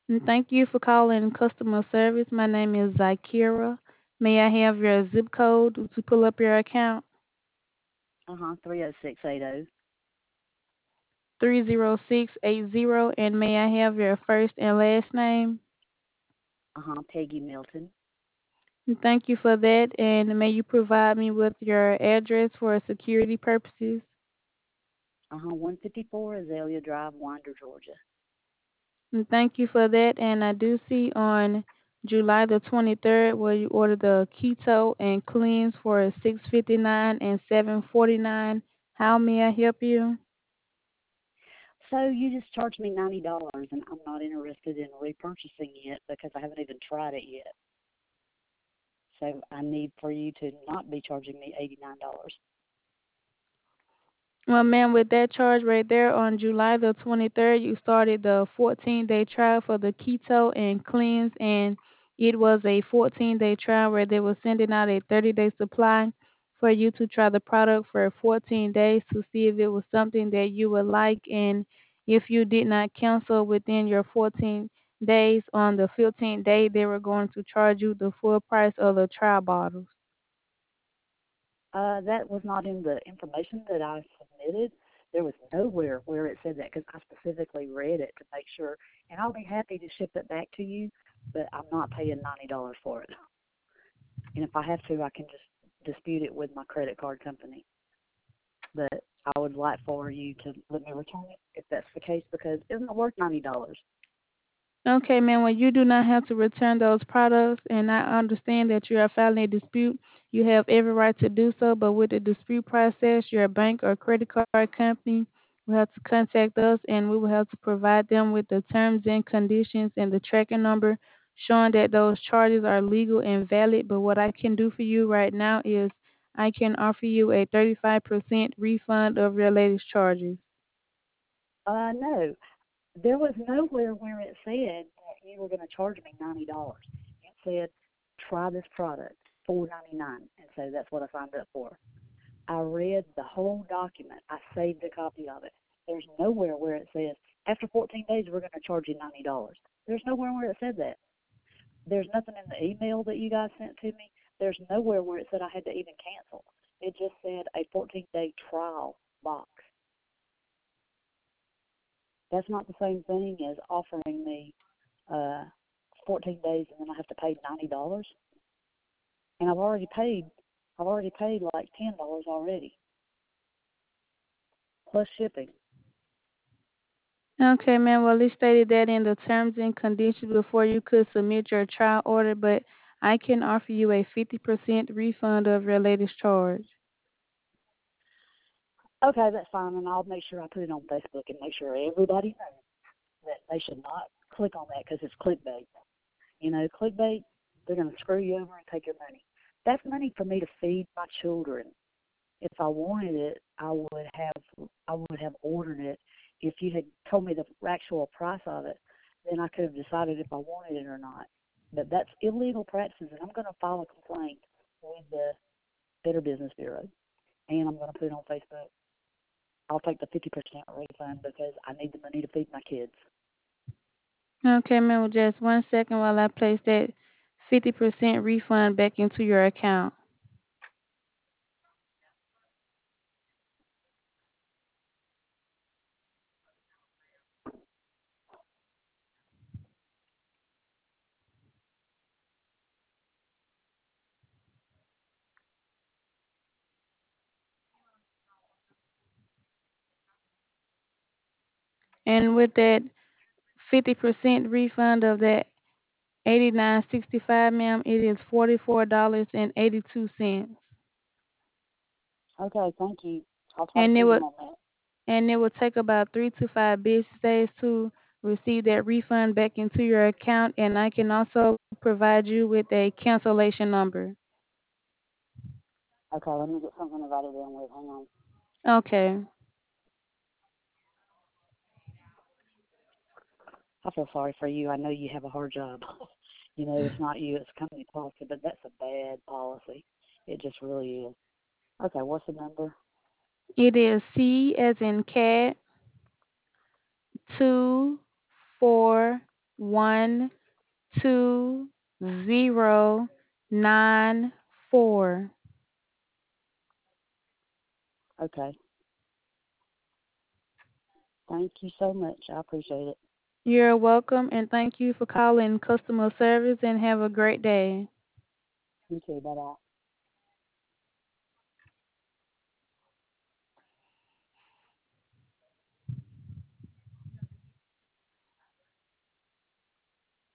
And thank you for calling customer service. My name is Zakira. May I have your zip code to pull up your account? 30680. 30680. And may I have your first and last name? Peggy Milton. And thank you for that. And may you provide me with your address for security purposes? 154 Azalea Drive, Winder, Georgia. And thank you for that. And I do see on July the 23rd where you ordered the keto and cleanse for 659 and 749. How may I help you? So you just charged me $90, and I'm not interested in repurchasing it because I haven't even tried it yet. So I need for you to not be charging me $89. Well, ma'am, with that charge right there on July the 23rd, you started the 14-day trial for the keto and cleanse, and it was a 14-day trial where they were sending out a 30-day supply for you to try the product for 14 days to see if it was something that you would like, and if you did not cancel within your 14 days, on the 15th day, they were going to charge you the full price of the trial bottles. That was not in the information that I submitted. There was nowhere where it said that because I specifically read it to make sure. And I'll be happy to ship it back to you, but I'm not paying $90 for it. And if I have to, I can just dispute it with my credit card company. But I would like for you to let me return it if that's the case because it's not worth $90. Okay, ma'am. Well, you do not have to return those products, and I understand that you are filing a dispute. You have every right to do so, but with the dispute process, your bank or credit card company will have to contact us, and we will have to provide them with the terms and conditions and the tracking number showing that those charges are legal and valid. But what I can do for you right now is I can offer you a 35% refund of your latest charges. No, there was nowhere where it said that you were going to charge me $90. It said try this product, $4.99, and so that's what I signed up for. I read the whole document. I saved a copy of it. There's nowhere where it says after 14 days we're going to charge you $90. There's nowhere where it said that. There's nothing in the email that you guys sent to me. There's nowhere where it said I had to even cancel. It just said a 14-day trial box. That's not the same thing as offering me uh, 14 days and then I have to pay $90. And I've already paid like $10 already plus shipping. Okay, ma'am. Well, it stated that in the terms and conditions before you could submit your trial order, but I can offer you a 50% refund of your latest charge. Okay, that's fine, and I'll make sure I put it on Facebook and make sure everybody knows that they should not click on that because it's clickbait. You know, clickbait, they're going to screw you over and take your money. That's money for me to feed my children. If I wanted it, I would have ordered it. If you had told me the actual price of it, then I could have decided if I wanted it or not. But that's illegal practices, and I'm going to file a complaint with the Better Business Bureau, and I'm going to put it on Facebook. I'll take the 50% refund because I need the money to feed my kids. Okay, ma'am. Well, just one second while I place that 50% refund back into your account. And with that 50% refund of that 89.65, ma'am, it is $44.82. Okay, thank you. I'll try to And it feed would them on that. and it will take about 3 to 5 business days to receive that refund back into your account. And I can also provide you with a cancellation number. Okay, let me get something to write it down with. Hang on. Okay. I feel sorry for you. I know you have a hard job. You know, it's not you, it's company policy, but that's a bad policy. It just really is. Okay, what's the number? It is C as in cat 2 4 12094. Okay. Thank you so much. I appreciate it. You're welcome, and thank you for calling customer service, and have a great day. You too. Bye bye.